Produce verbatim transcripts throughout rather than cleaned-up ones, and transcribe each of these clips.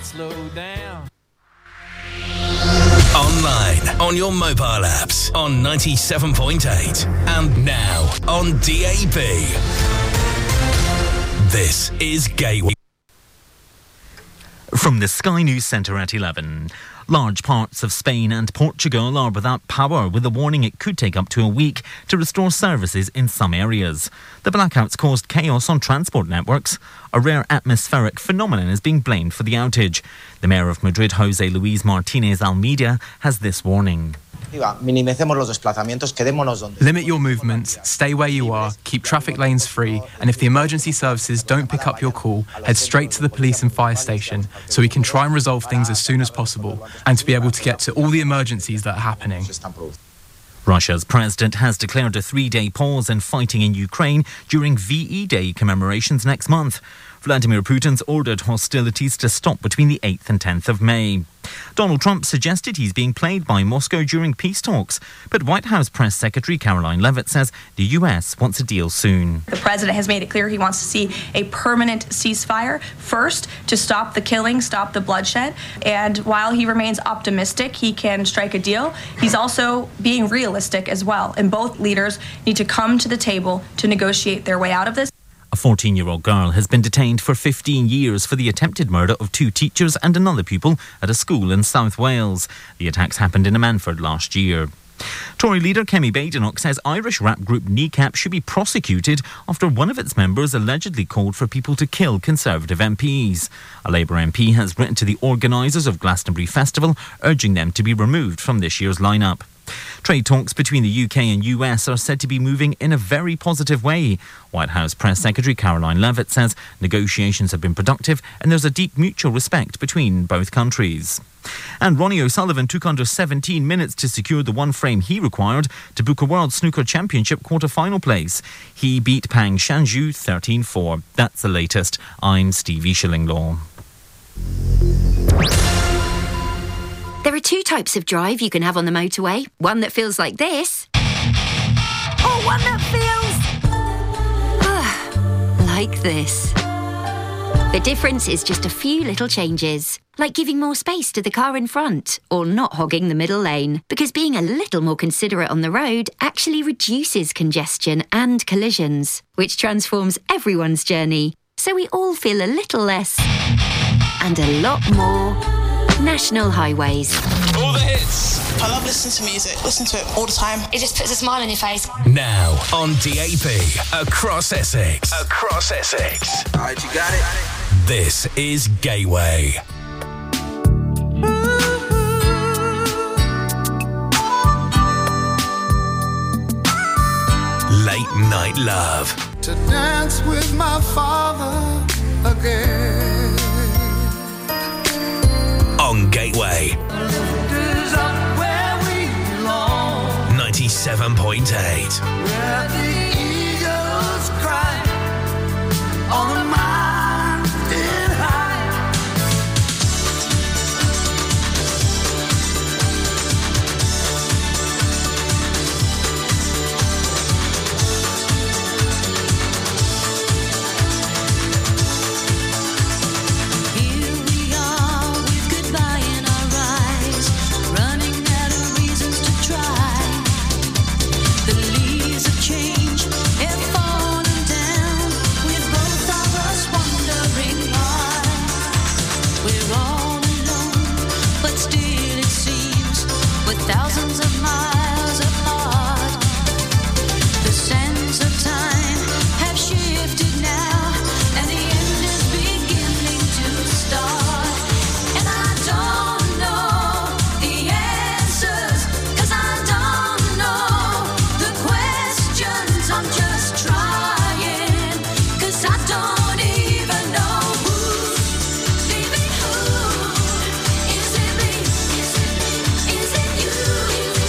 slow down. Online, on your mobile apps, on ninety-seven point eight, and now on D A B. This is Gateway. From the Sky News Centre at eleven. Large parts of Spain and Portugal are without power, with a warning it could take up to a week to restore services in some areas. The blackouts caused chaos on transport networks. A rare atmospheric phenomenon is being blamed for the outage. The Mayor of Madrid, José Luis Martínez Almeida, has this warning. Limit your movements, stay where you are, keep traffic lanes free, and if the emergency services don't pick up your call, head straight to the police and fire station so we can try and resolve things as soon as possible and to be able to get to all the emergencies that are happening. Russia's president has declared a three-day pause in fighting in Ukraine during V E Day commemorations next month. Vladimir Putin's ordered hostilities to stop between the eighth and tenth of May. Donald Trump suggested he's being played by Moscow during peace talks, but White House Press Secretary Caroline Leavitt says the U S wants a deal soon. The president has made it clear he wants to see a permanent ceasefire, first to stop the killing, stop the bloodshed, and while he remains optimistic he can strike a deal, he's also being realistic as well, and both leaders need to come to the table to negotiate their way out of this. A fourteen-year-old girl has been detained for fifteen years for the attempted murder of two teachers and another pupil at a school in South Wales. The attacks happened in Ammanford last year. Tory leader Kemi Badenoch says Irish rap group Kneecap should be prosecuted after one of its members allegedly called for people to kill Conservative M Ps. A Labour M P has written to the organisers of Glastonbury Festival, urging them to be removed from this year's lineup. Trade talks between the U K and U S are said to be moving in a very positive way. White House Press Secretary Caroline Leavitt says negotiations have been productive and there's a deep mutual respect between both countries. And Ronnie O'Sullivan took under seventeen minutes to secure the one frame he required to book a World Snooker Championship quarter-final place. He beat Pang Shanju thirteen four. That's the latest. I'm Stevie Shillinglaw. There are two types of drive you can have on the motorway. One that feels like this. Or one that feels... like this. The difference is just a few little changes. Like giving more space to the car in front, or not hogging the middle lane. Because being a little more considerate on the road actually reduces congestion and collisions, which transforms everyone's journey. So we all feel a little less... and a lot more... National Highways. All the hits. I love listening to music. Listen to it all the time. It just puts a smile on your face. Now on D A B, across Essex. Across Essex. All right, you got it. This is Gateway. Late Night Love. To dance with my father again. On Gateway. ninety-seven point eight. Where the eagles cry on the mountain high. Here we are with goodbye in our eyes, running out of reasons to try. The leaves have changed, have fallen down, with both of us wondering why. We're all alone, but still it seems we're thousands of miles apart. The sands of time have shifted now, and the end is beginning to start. And I don't know the answers, 'cause I don't know the questions. I'm just trying, 'cause I don't even know who's leaving who. Is it me? Is it me? Is it you?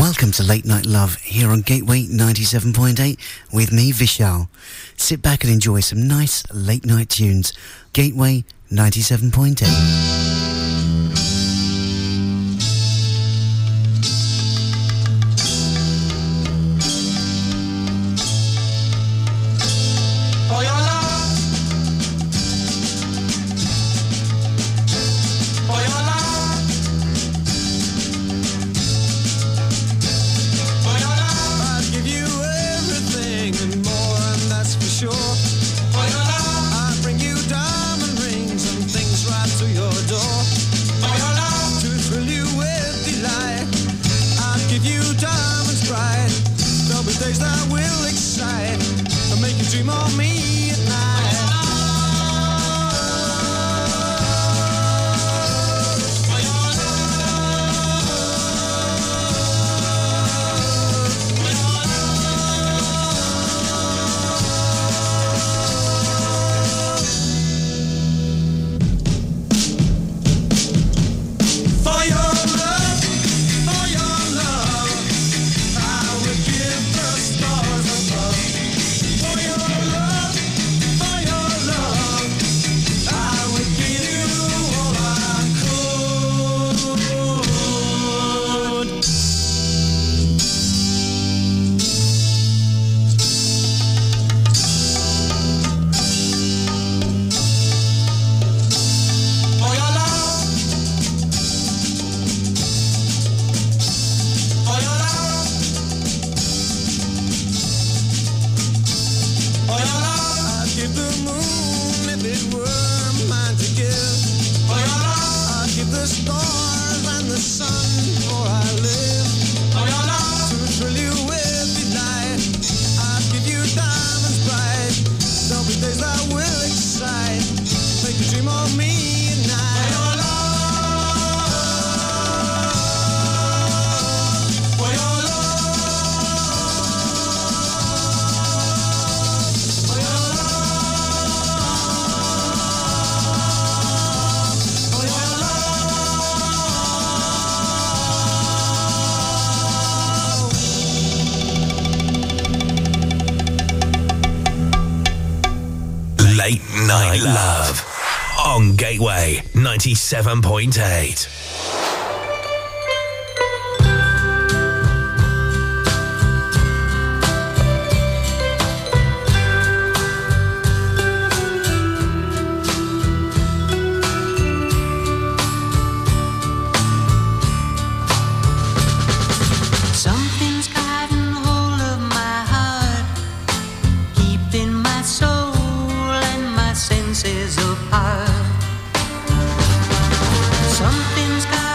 Welcome to Late Night Love here on Gateway ninety-seven point eight with me, Vishal. Sit back and enjoy some nice late night tunes. Gateway ninety-seven point eight. Late Night Love on Gateway ninety-seven point eight. Something's got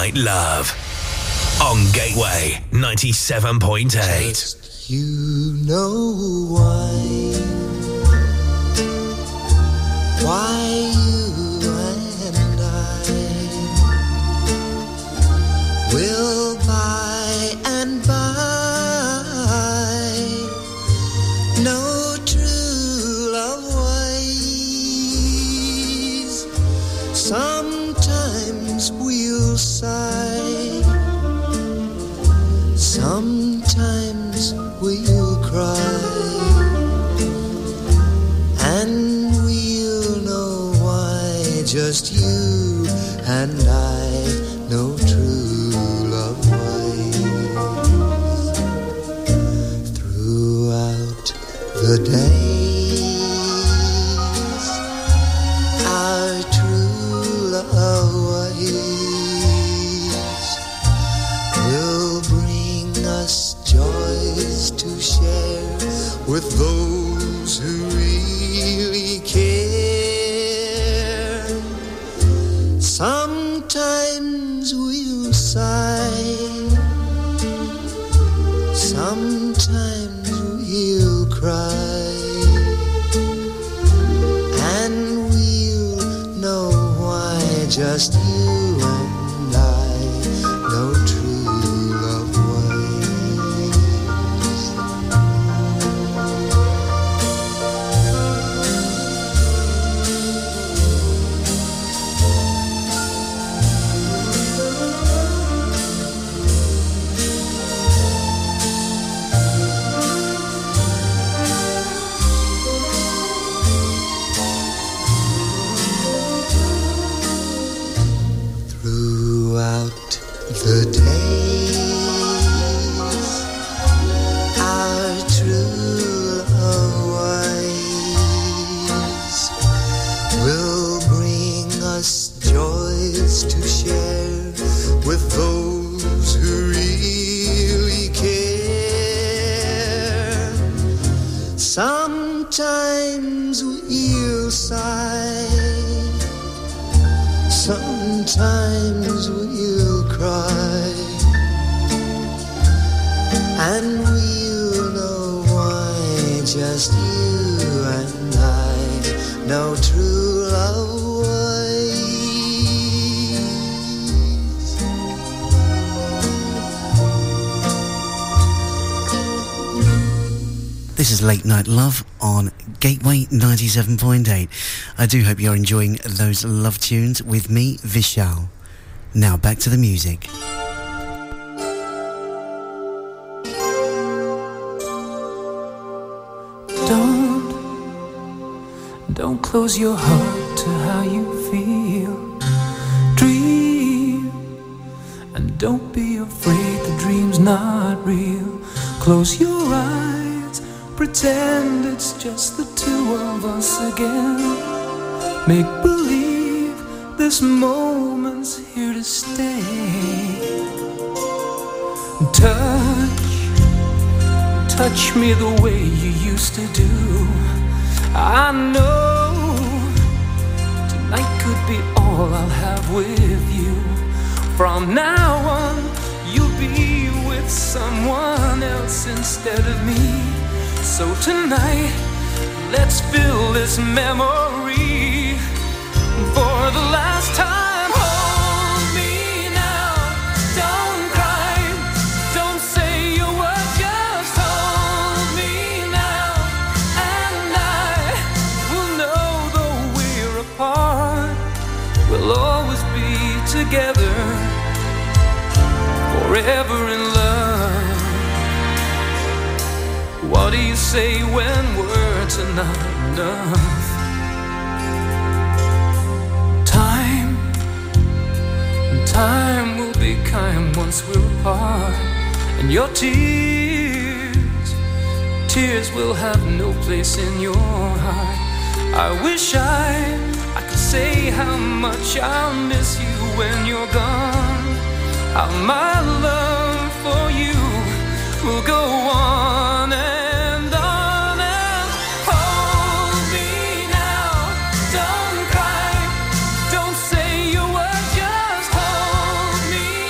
Night Love on Gateway ninety-seven point eight. Just you know why, why you and I will by and by know true love ways. Sometimes we'll sigh, sometimes we'll cry, and we'll know why just you and I know true love ways. Throughout the days, our true love ways will bring us joys to share with those who really care. Sometimes we'll sigh, sometimes we'll cry, and we'll know why just you and I know true love throughout the days, our true love ways will bring us joys to share with those who really care. Sometimes we'll sigh, sometimes we'll cry, and we'll know why just you and I know true love ways. This is Late Night Love on Gateway ninety-seven point eight. I do hope you're enjoying those love tunes with me, Vishal. Now back to the music. Don't, don't close your heart to how you feel. Dream, and don't be afraid the dream's not real. Close your eyes, pretend it's just the two of us again. Make believe this moment's here to stay. Touch, touch me the way you used to do. I know tonight could be all I'll have with you. From now on, you'll be with someone else instead of me. So tonight, let's fill this memory for the last time. Hold me now, don't cry, don't say a word, just hold me now. And I will know though we're apart, we'll always be together, forever in love. What do you say when words are not enough? Time, time will be kind once we're apart. And your tears, tears will have no place in your heart. I wish I, I could say how much I'll miss you when you're gone. How my love for you will go on and on and hold me now. Don't cry, don't say a word, just hold me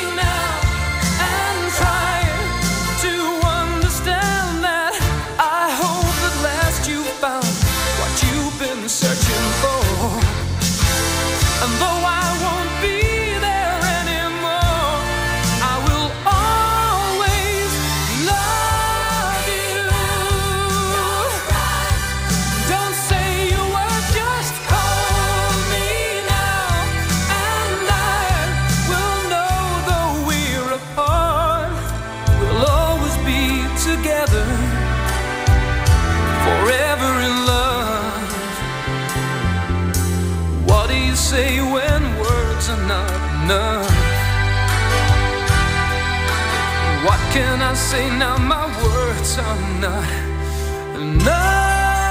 I say now my words are not enough.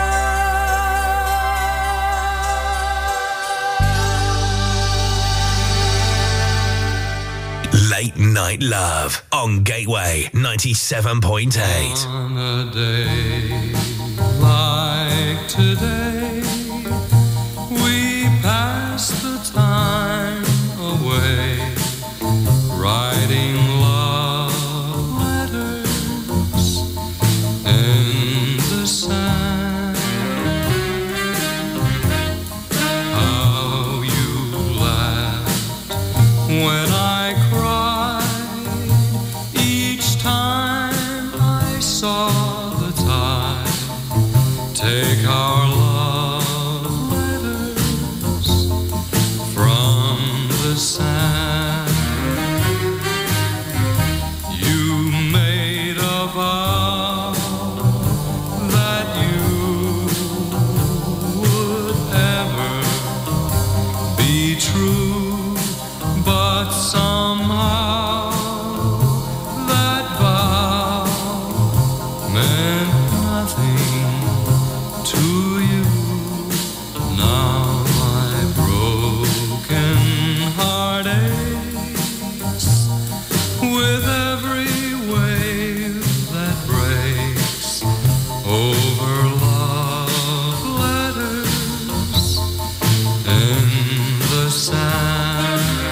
Late Night Love on Gateway ninety-seven point eight. On a day like today, we pass the time away, writing love letters in the sand. How you laughed when I cried each time I saw the tide take our love letters from the sand. You made a vow that you would ever be true, but somehow that vow meant nothing to you. Now my broken heart aches with every wave that breaks over love letters in the sand.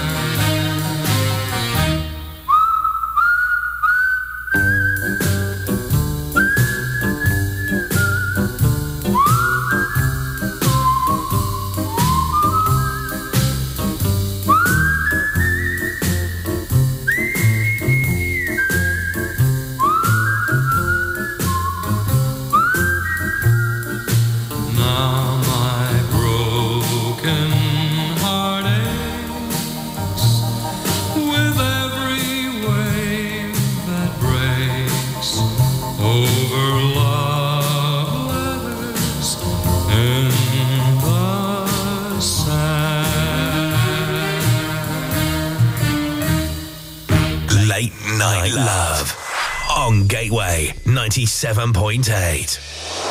Now my broken heart aches with every wave that breaks over love letters in the sand. Late Night Love on Gateway ninety-seven point eight.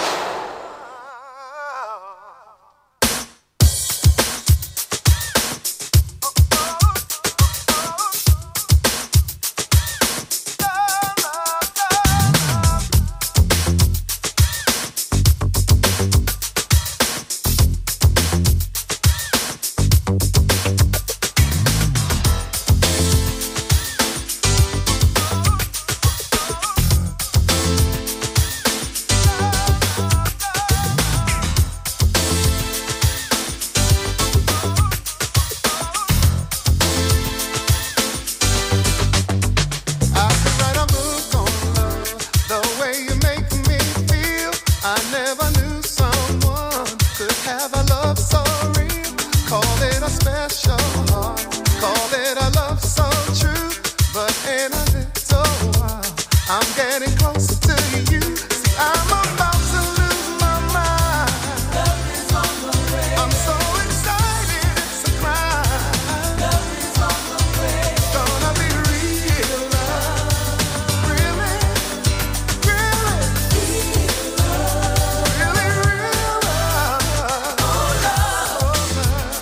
I could write a book on love, the way you make me feel. I never knew someone could have a love so real. Call it a special heart, call it a love so true. But in a little while, I'm getting closer to you. See, I'm about to lose my mind. Love is on the way. I'm so excited, it's a crime. Love is on the way. It's gonna be real love. Really, really, real love. Really, real love. Oh, love.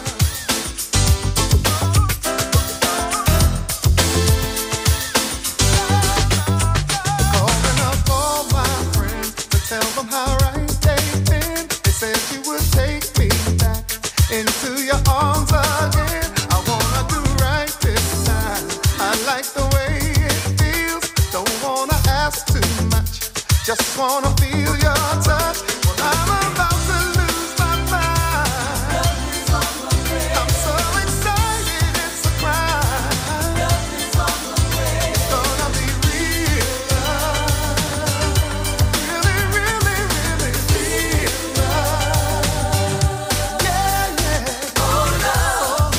Calling up all my friends to tell them how right they've been. They said you would take me back into your arms again. I wanna do right this time. I like the way it feels. Don't wanna ask too much. Just wanna feel your touch. Well, I'm about to lose my mind. I'm so excited, it's a crime. It's gonna be real love. Really, really, really real love. Yeah, yeah. Oh, love.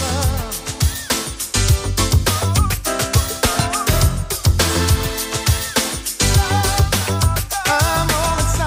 I'm all excited.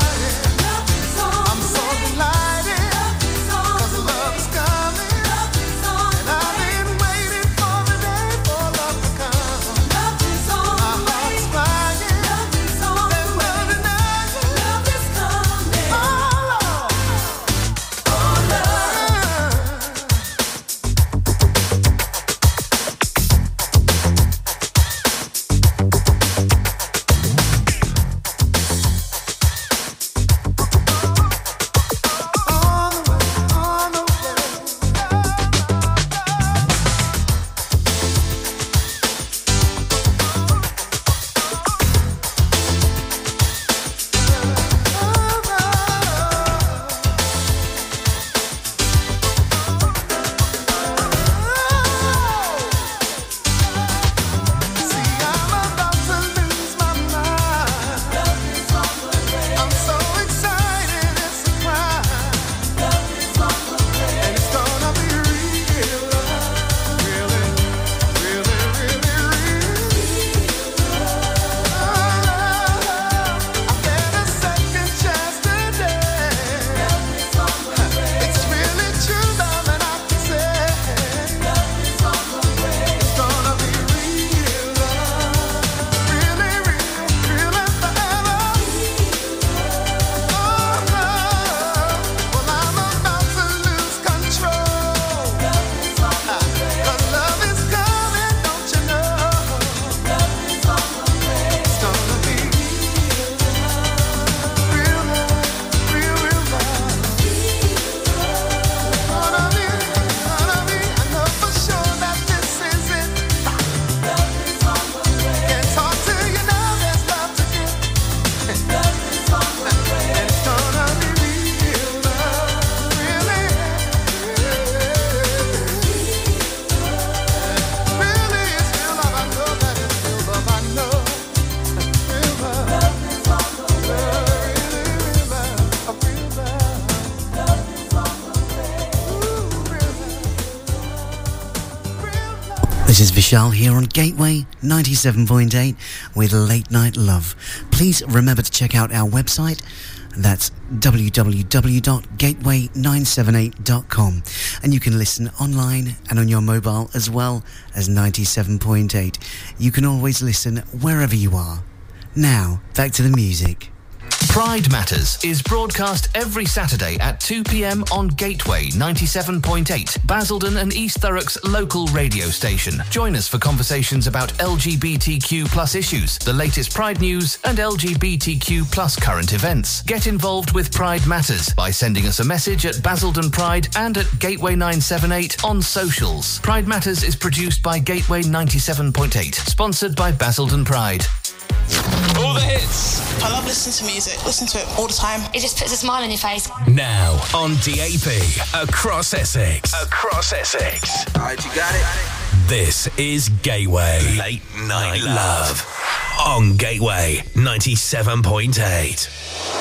This is Vishal here on Gateway ninety-seven point eight with Late Night Love. Please remember to check out our website. That's w w w dot gateway nine seven eight dot com. And you can listen online and on your mobile as well as ninety-seven point eight. You can always listen wherever you are. Now, back to the music. Pride Matters is broadcast every Saturday at two p.m. on Gateway ninety-seven point eight, Basildon and East Thurrock's local radio station. Join us for conversations about L G B T Q plus issues, the latest Pride news and L G B T Q plus current events. Get involved with Pride Matters by sending us a message at Basildon Pride and at Gateway nine seven eight on socials. Pride Matters is produced by Gateway ninety-seven point eight, sponsored by Basildon Pride. All the hits. I love listening to music. Listen to it all the time. It just puts a smile on your face. Now on D A P, across Essex. Across Essex. All right, you got it? This is Gateway Late Night Love on Gateway ninety-seven point eight.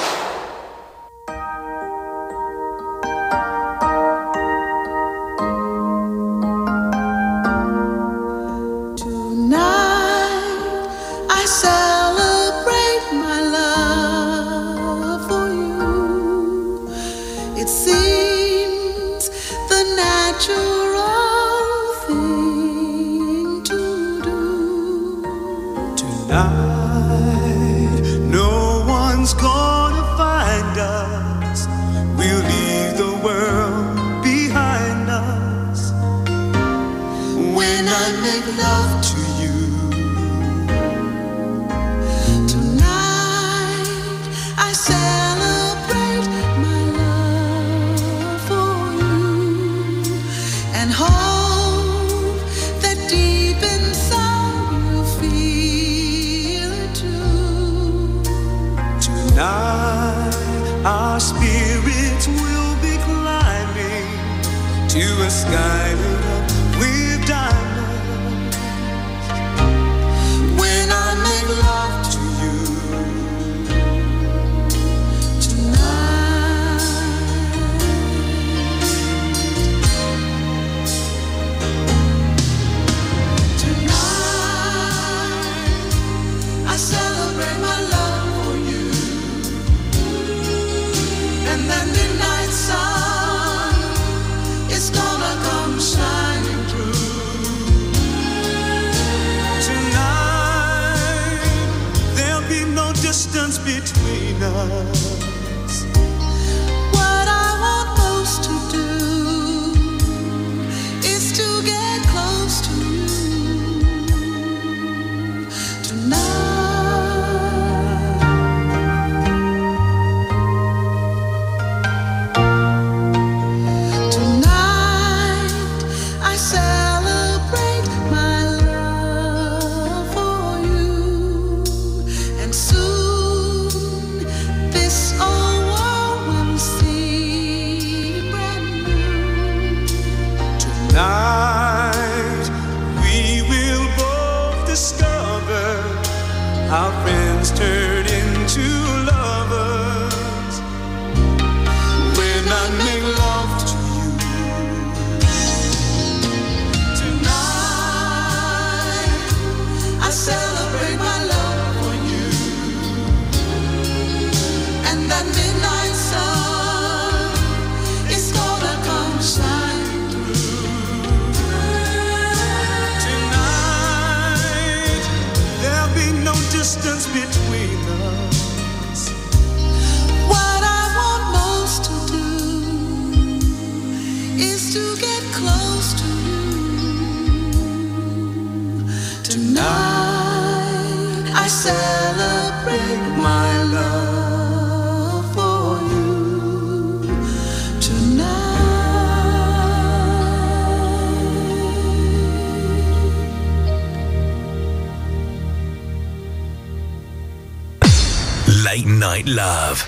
Late Night Love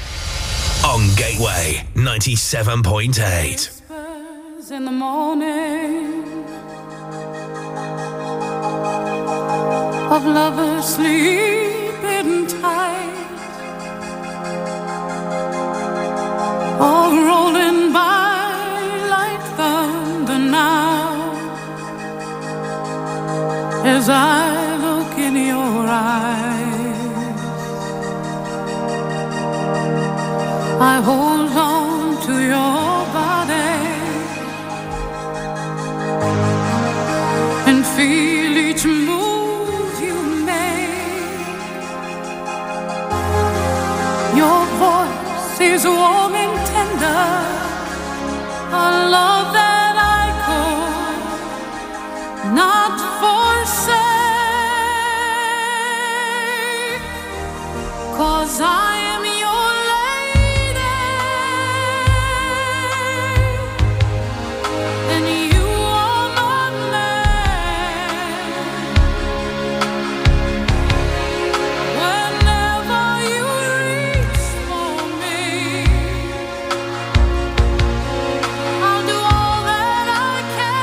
on Gateway ninety-seven point eight. In the morning of lovers sleeping tight, all rolling by like thunder now. I look in your eyes, I hold on to your body and feel each move you make. Your voice is warm and tender, a love that I could not forsake, 'cause I am your lady and you are my man. Whenever you reach for me, I'll do all that I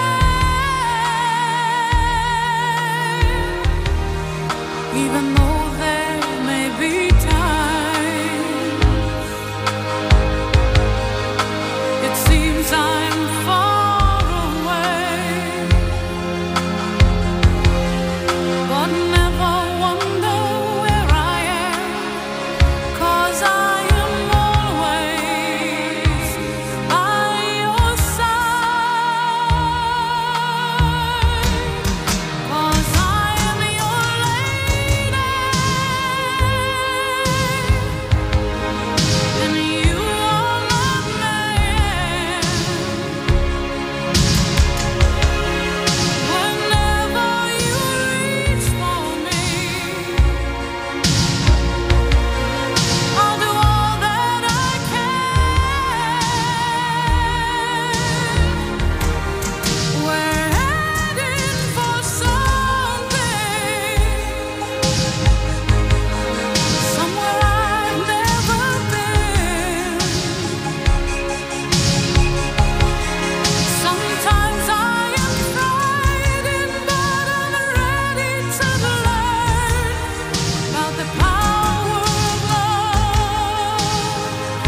can, even though there may be times it seems I'm far away, but never wonder where I am, 'cause I am always by your side, 'cause I am your lady and you are my man. Whenever you reach for me, I'll do all that I can. We're heading for something, somewhere I've never been. Sometimes I am frightened, but I'm ready to learn about the power of love.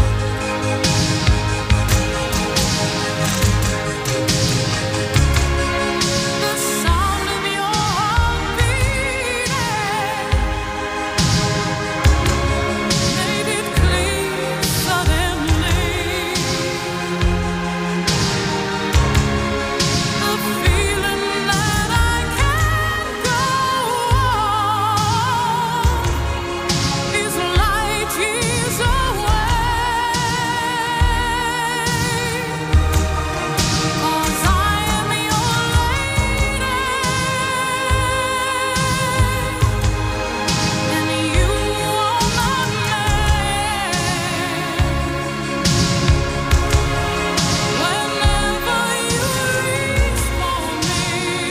The sound of your heart beating made it clear suddenly. The feeling that I can't go on is light years away, 'cause I am your lady and you are my man. Whenever you reach for me,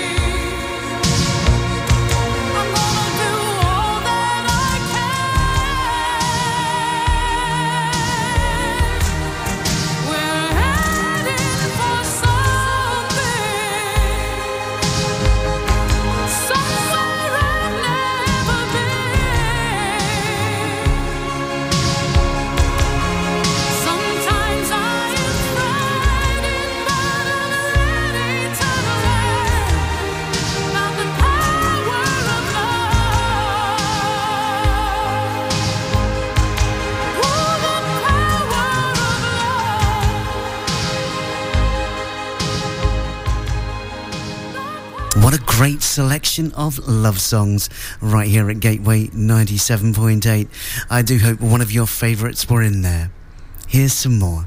I'm gonna do all that I can. We're heading for something, somewhere I've never been. Sometimes I am frightened, but I'm ready to learn about the power of love. Ooh, the power of love. What a great selection of love songs right here at Gateway ninety-seven point eight. I do hope one of your favourites were in there. Here's some more.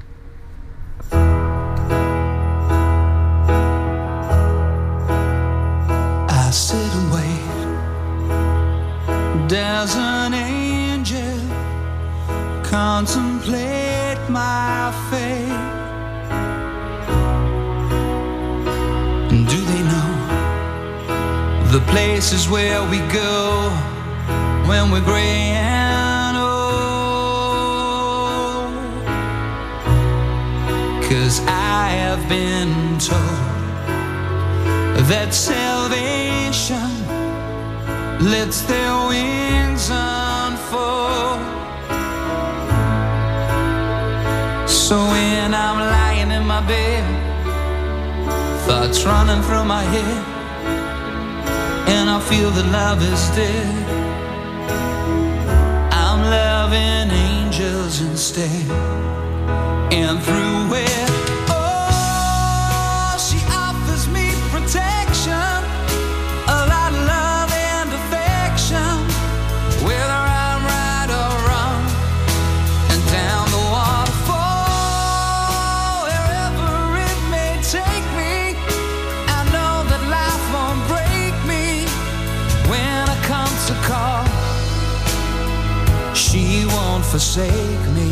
I sit and wait. There's an angel contemplate my fate. Do they know the places where we go when we're gray and old? 'Cause I have been told that salvation lets their wings unfold. So when I'm lying in my bed, thoughts running through my head, and I feel that love is dead, I'm loving angels instead. And through it, oh, she offers me protection, a lot of love and affection, whether I'm right or wrong. And down the waterfall, wherever it may take me, I know that life won't break me when I come to call. She won't forsake me.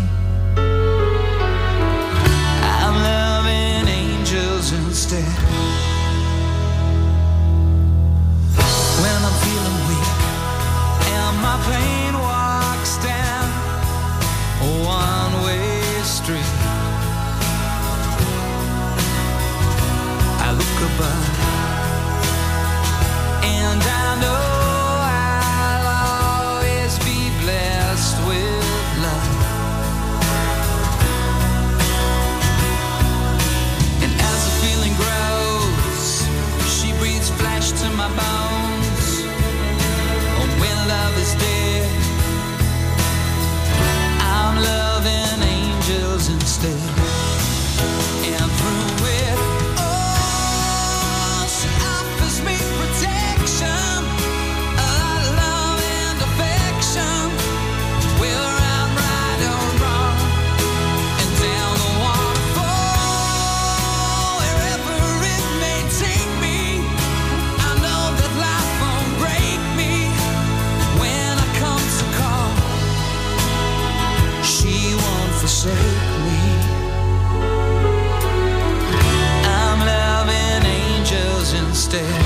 I'm loving angels instead. When I'm feeling weak and my pain walks down a one-way street, I look above and I know I'll always be blessed with love. And as the feeling grows, she breathes flesh to my bones. Oh, when love is dead, I'm loving angels instead. And through it, oh, she offers me protection, a lot of love and affection, whether I'm right or wrong. And down the waterfall, wherever it may take me, I know that life won't break me when I come to call. She won't forsake me. I'm loving angels instead.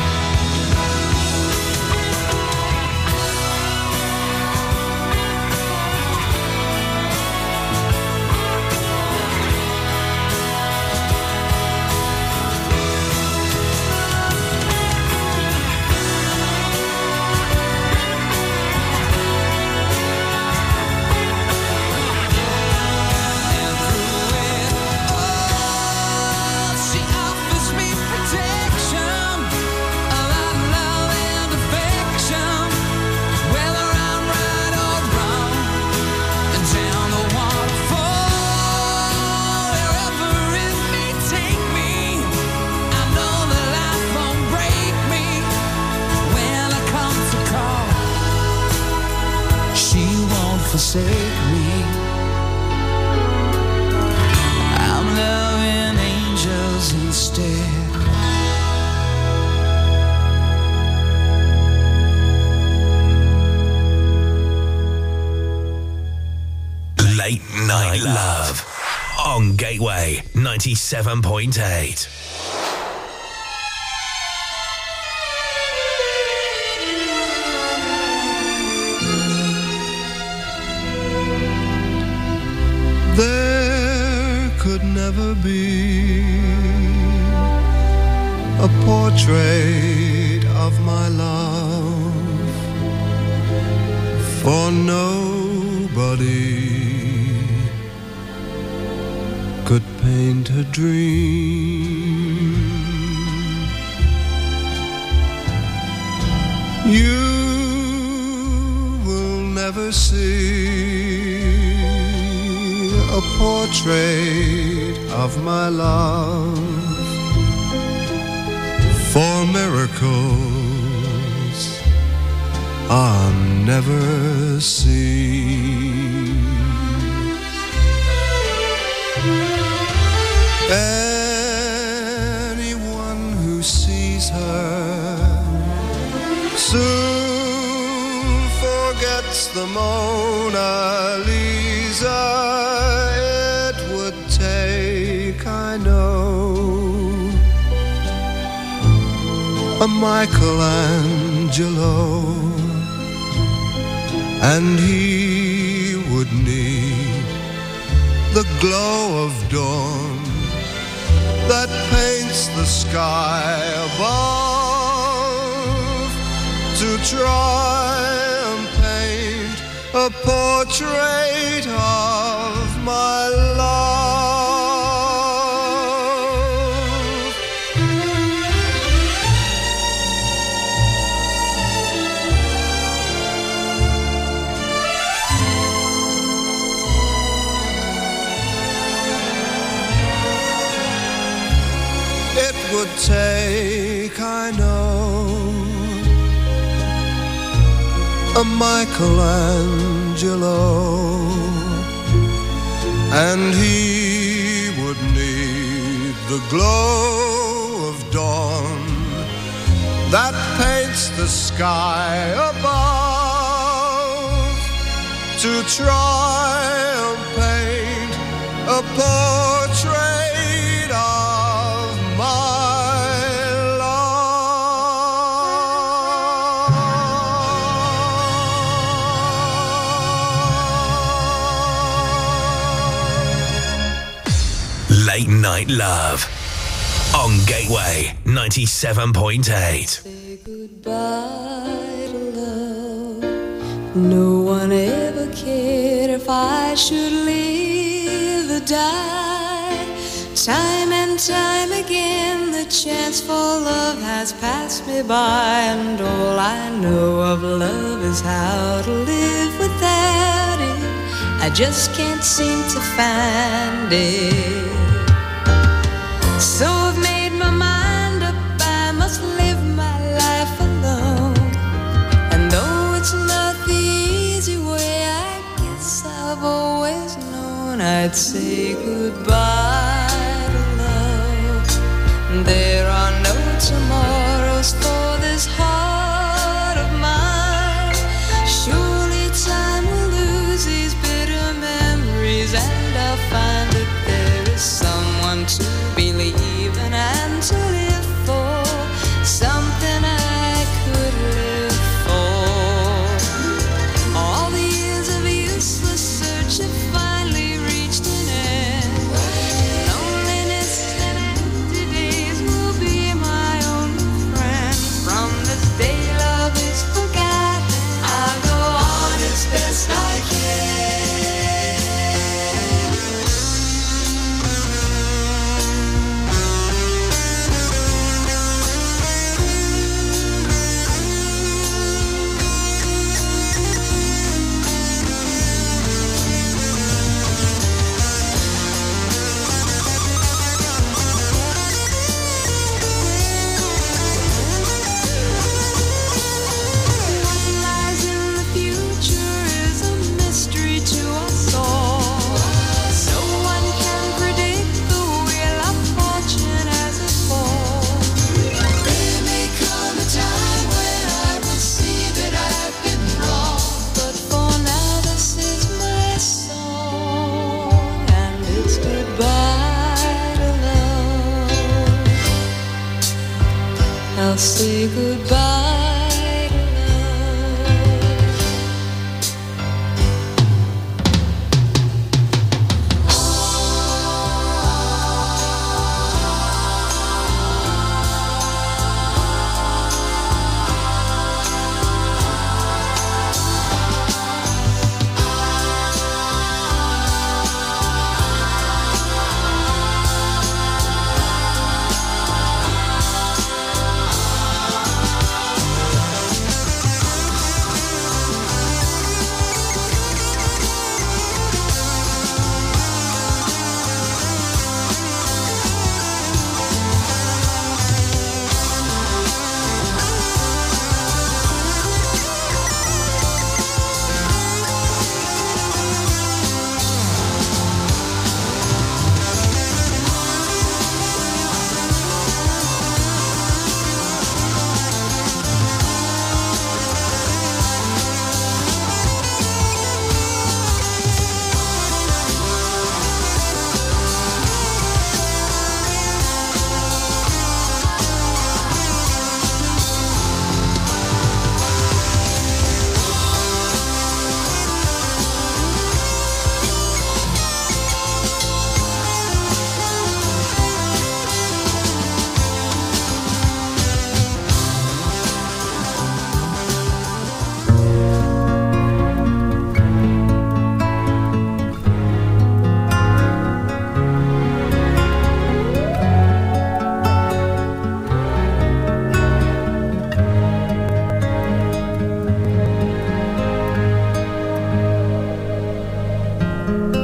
She offers me protection, a lot of love and affection, whether I'm right or wrong. And down the waterfall, wherever it may take me, I know that life won't break me when I come to call. She won't forsake me. I'm loving angels instead. Late Night Love on Gateway ninety-seven point eight. There could never be a portrait of my love, for nobody could paint a dream. You will never see a portrait of my love, for miracles are never seen. Anyone who sees her soon forgets the Mona Lisa. It would take, I know, a Michelangelo, and he would need the glow of dawn that paints the sky above to try and paint a portrait of my love. would take, I know, a Michelangelo, and he would need the glow of dawn that paints the sky above to try and paint a portrait of my love. Late Night Love on Gateway ninety-seven point eight. Goodbye to love. No one ever cared if I should live or die. Time and time again the chance for love has passed me by, and all I know of love is how to live without it. I just can't seem to find it. So I've made my mind up, I must live my life alone. And though it's not the easy way, I guess I've always known I'd say goodbye to love. There are no tomorrows for this heart of mine. Surely time will lose these bitter memories, and I'll find that there is someone to believe in and to live for, something I could live for. All the years of useless search have finally reached an end. Loneliness and empty days will be my only friend. From this day love is forgotten, I'll go on as best I can. I'll say goodbye to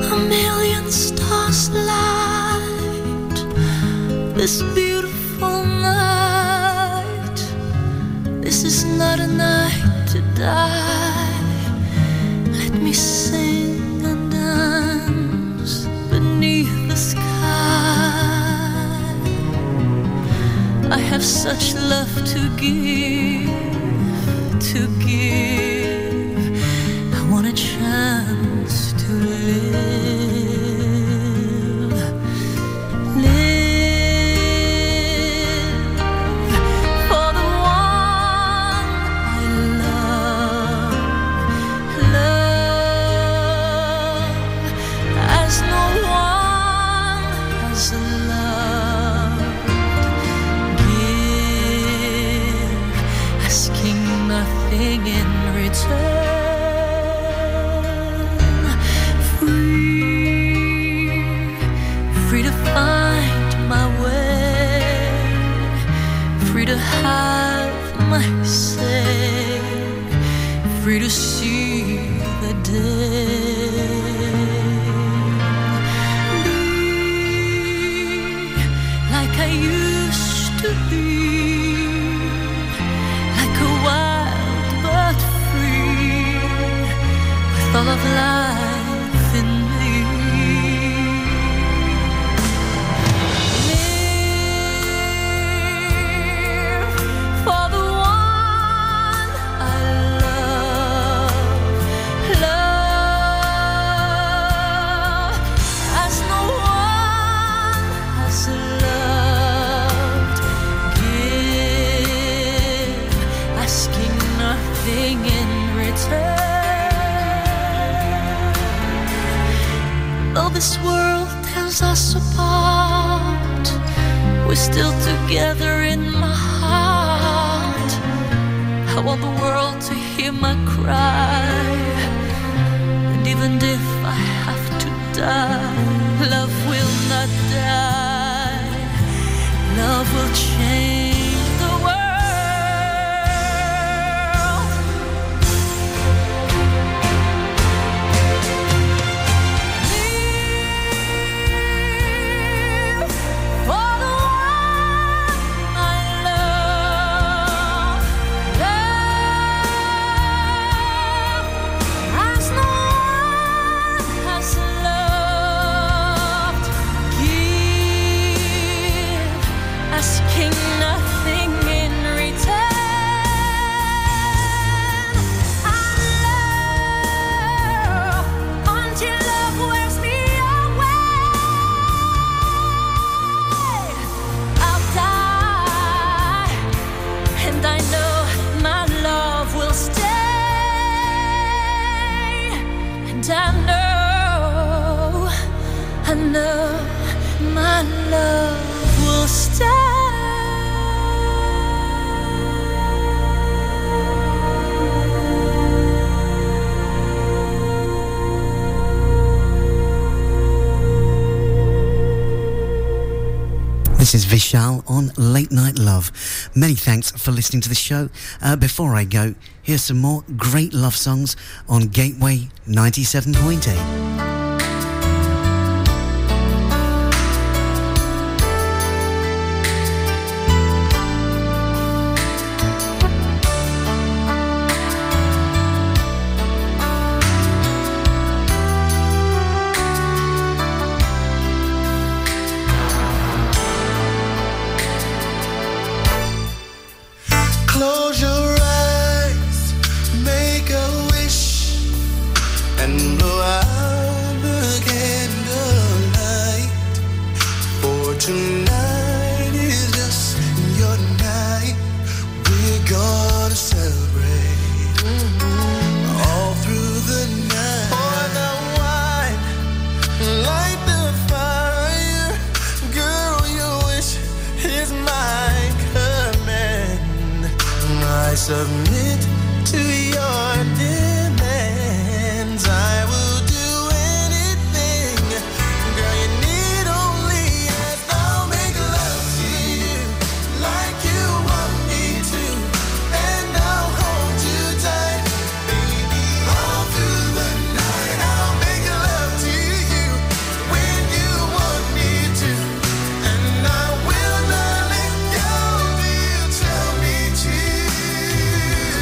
this beautiful such love to give, to give. I want a chance to live, live for the one I love, love as no one has loved. Asking nothing in return. Free, free to find my way, free to have my say, free to see the day. Be like I used to be, all of life in me. Live for the one I love, love as no one has loved. Give, asking nothing in return. Though this world tears us apart, we're still together in my heart. I want the world to hear my cry, and even if I have to die, love will not die. Love will change the world. My love will stay. This is Vishal on Late Night Love. Many thanks for listening to the show. Uh, before I go, here's some more great love songs on Gateway ninety-seven point eight. Close your eyes, make a wish, and blow out the candlelight. For tonight is just your night. We're gonna celebrate all through the night. Pour the wine, light the fire. Girl, your wish is my command. I submit to your demands. I will do anything. Girl, you need only ask. I'll make love to you like you want me to, and I'll hold you tight, baby, all through the night. I'll make love to you when you want me to, and I will not let go till you tell me to.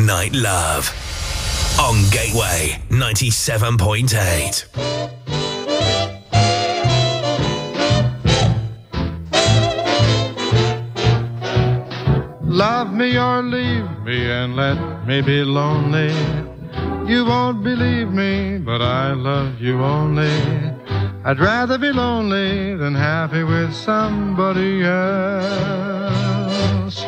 Night Love on Gateway ninety-seven point eight. Love me or leave me and let me be lonely. You won't believe me, but I love you only. I'd rather be lonely than happy with somebody else.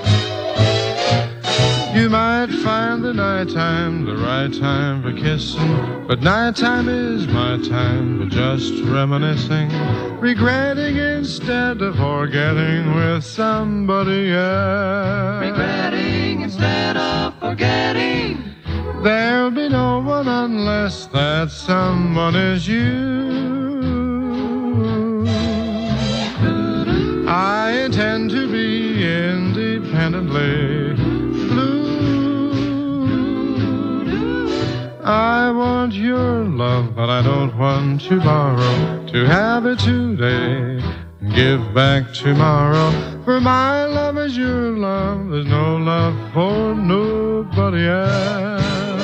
You might find the nighttime the right time for kissing, but nighttime is my time for just reminiscing, regretting instead of forgetting with somebody else. Regretting instead of forgetting. There'll be no one unless that someone is you. I intend to be independently blue. I want your love, but I don't want to borrow. To have it today, give back tomorrow. For my love is your love, there's no love for nobody else.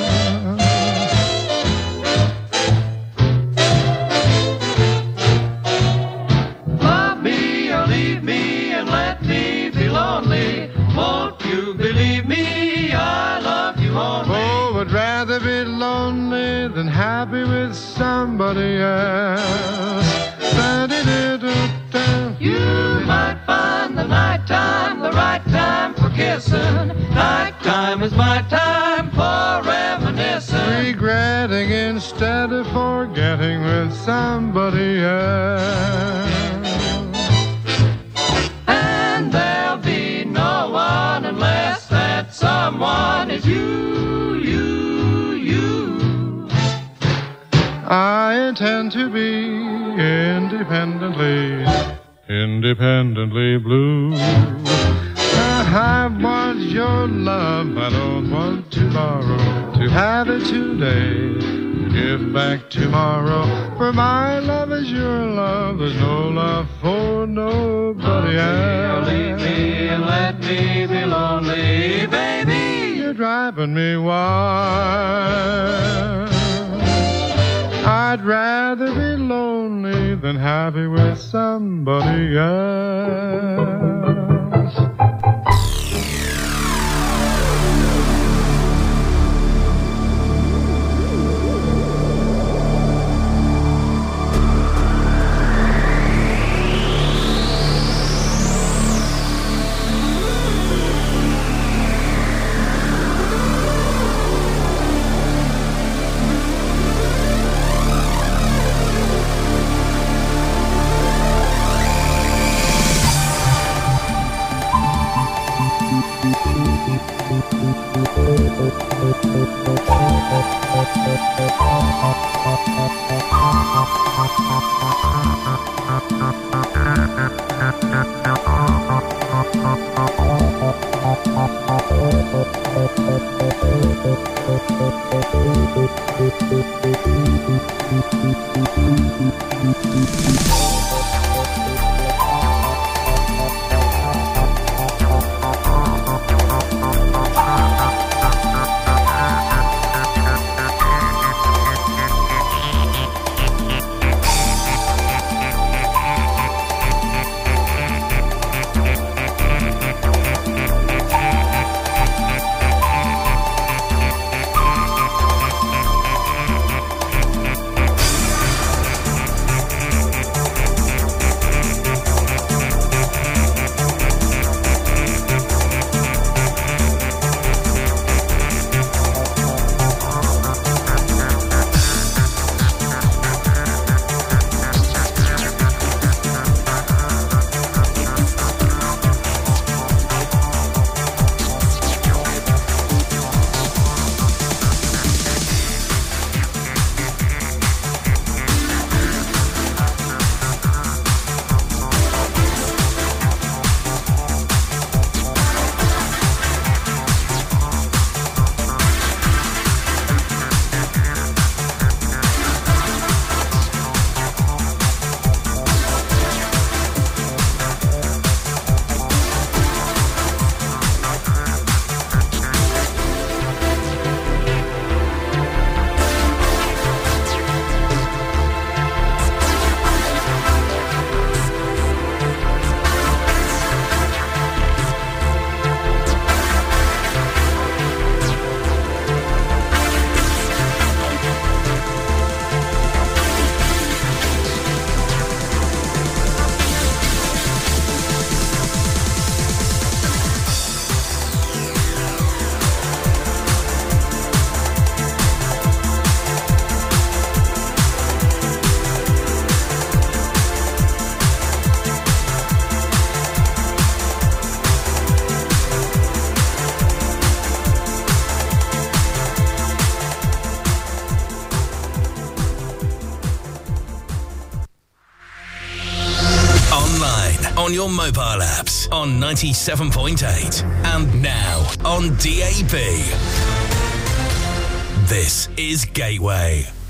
Love me or leave me and let me be lonely. Won't you believe me? I love you only. Oh, would rather be lonely than happy with somebody else. You might find the nighttime the right time for kissing. Nighttime is my time for reminiscing. Regretting instead of forgetting with somebody else. And there'll be no one unless that someone is you, you, you. I intend to be independently, independently blue. I want your love, I don't want to borrow. To have it today, give back tomorrow. For my love is your love, there's no love for nobody else. Leave me and let me be lonely, baby. You're driving me wild. I'd rather be lonely than happy with somebody else. on your mobile apps on ninety-seven point eight and now on D A B. This is Gateway.